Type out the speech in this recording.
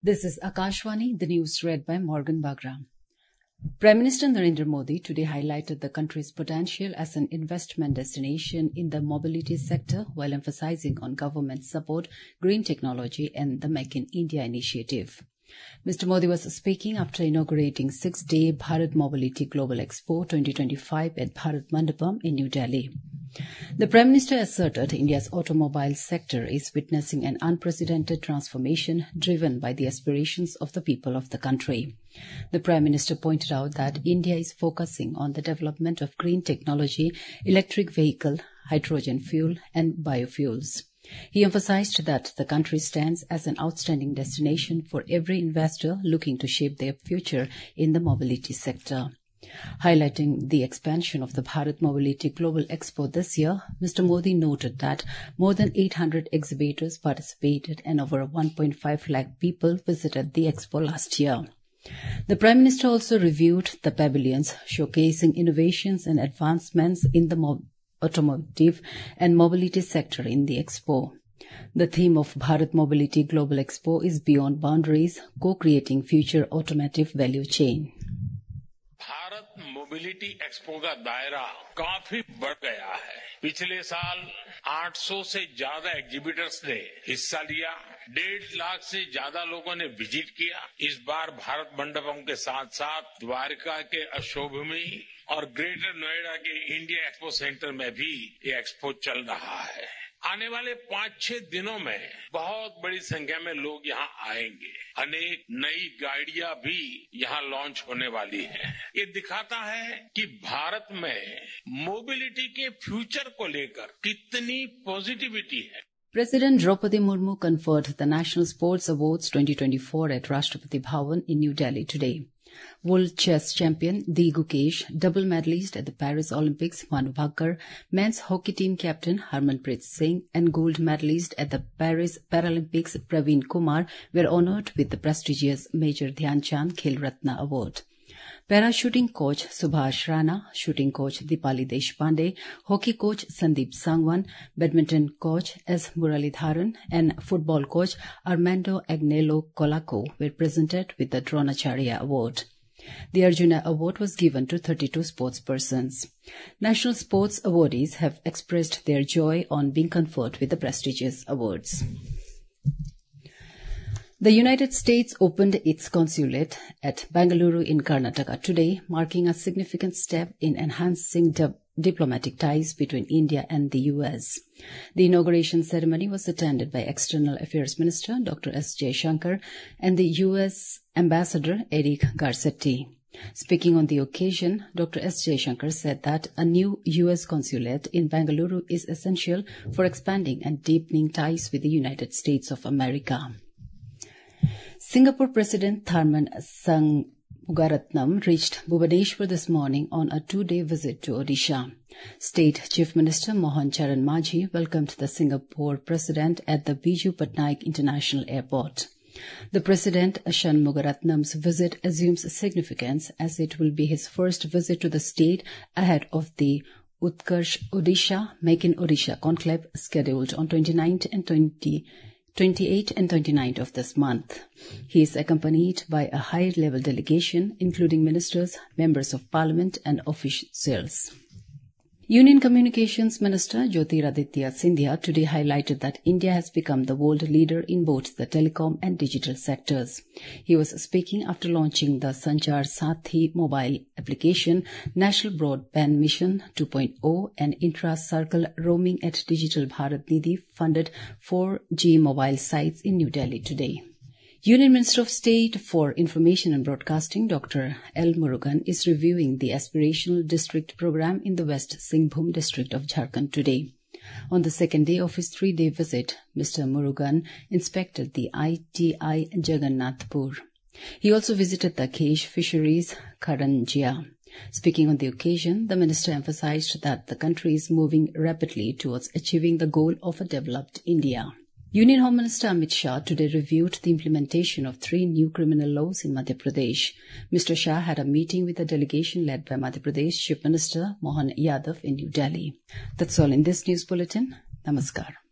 This is Akashvani, the news read by Morgan Bagra. Prime Minister Narendra Modi today highlighted the country's potential as an investment destination in the mobility sector while emphasizing on government support, green technology and the Make in India initiative. Mr. Modi was speaking after inaugurating 6-day Bharat Mobility Global Expo 2025 at Bharat Mandapam in New Delhi. The Prime Minister asserted India's automobile sector is witnessing an unprecedented transformation driven by the aspirations of the people of the country. The Prime Minister pointed out that India is focusing on the development of green technology, electric vehicle, hydrogen fuel and biofuels. He emphasized that the country stands as an outstanding destination for every investor looking to shape their future in the mobility sector. Highlighting the expansion of the Bharat Mobility Global Expo this year, Mr. Modi noted that more than 800 exhibitors participated and over 1.5 lakh people visited the expo last year. The Prime Minister also reviewed the pavilions showcasing innovations and advancements in the automotive and mobility sector in the expo. The theme of Bharat Mobility Global Expo is Beyond Boundaries, Co-creating Future Automotive Value Chain. Bharat mobility expo का दायरा काफी बढ़ गया है। पिछले साल 800 से ज्यादा एग्जीबिटर्स ने हिस्सा लिया, 1.5 लाख से ज्यादा लोगों ने विजिट किया। इस बार भारत मंडपम के साथ साथ द्वारका के अशोभूमि और ग्रेटर नोएडा के इंडिया एक्सपो सेंटर में भी ये एक्सपो चल रहा है। आने वाले 5-6 दिनों में बहुत बड़ी संख्या में लोग यहाँ आएंगे। अनेक नई गाड़ियां भी यहाँ लॉन्च होने वाली हैं। ये दिखाता है कि भारत में मोबिलिटी के फ्यूचर को लेकर कितनी पॉजिटिविटी है। President Draupadi Murmu conferred the National Sports Awards 2024 at Rashtrapati Bhavan in New Delhi today. World chess champion D. Gukesh, double medalist at the Paris Olympics Manu Bhakkar, men's hockey team captain Harmanpreet Singh and gold medalist at the Paris Paralympics Praveen Kumar were honoured with the prestigious Major Dhyan Chand Khel Ratna Award. Para-shooting coach Subhash Rana, shooting coach Dipali Deshpande, hockey coach Sandeep Sangwan, badminton coach S. Muralidharan and football coach Armando Agnello Colaco were presented with the Dronacharya Award. The Arjuna Award was given to 32 sportspersons. National Sports Awardees have expressed their joy on being conferred with the prestigious awards. The United States opened its consulate at Bengaluru in Karnataka today, marking a significant step in enhancing diplomatic ties between India and the U.S. The inauguration ceremony was attended by External Affairs Minister Dr. S. Jaishankar and the U.S. Ambassador Eric Garcetti. Speaking on the occasion, Dr. S. Jaishankar said that a new U.S. consulate in Bengaluru is essential for expanding and deepening ties with the United States of America. Singapore President Tharman Shanmugaratnam reached Bhubaneswar this morning on a 2-day visit to Odisha. State Chief Minister Mohan Charan Majhi welcomed the Singapore President at the Biju Patnaik International Airport. The President Shanmugaratnam's visit assumes significance as it will be his first visit to the state ahead of the Utkarsh Odisha Make in Odisha conclave scheduled on 28th and 29th of this month. He is accompanied by a high-level delegation, including ministers, members of parliament and officials. Union Communications Minister Jyotiraditya Scindia today highlighted that India has become the world leader in both the telecom and digital sectors. He was speaking after launching the Sanchar Sathi mobile application, National Broadband Mission 2.0 and intra-circle roaming at Digital Bharat Nidhi funded 4G mobile sites in New Delhi today. Union Minister of State for Information and Broadcasting, Dr. L. Murugan, is reviewing the Aspirational District Program in the West Singhbhum district of Jharkhand today. On the second day of his 3-day visit, Mr. Murugan inspected the ITI Jagannathpur. He also visited the Kesh Fisheries Karanjia. Speaking on the occasion, the minister emphasized that the country is moving rapidly towards achieving the goal of a developed India. Union Home Minister Amit Shah today reviewed the implementation of 3 new criminal laws in Madhya Pradesh. Mr. Shah had a meeting with a delegation led by Madhya Pradesh Chief Minister Mohan Yadav in New Delhi. That's all in this news bulletin. Namaskar.